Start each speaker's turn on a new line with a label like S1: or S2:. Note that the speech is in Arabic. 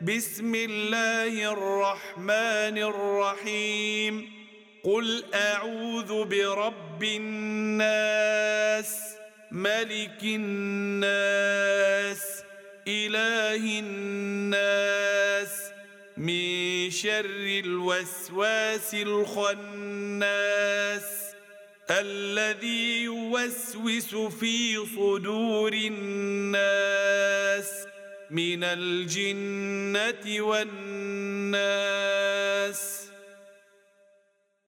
S1: بسم الله الرحمن الرحيم قل أعوذ برب الناس ملك الناس إله الناس من شر الوسواس الخناس الذي يوسوس في صدور الناس من الجنة والناس.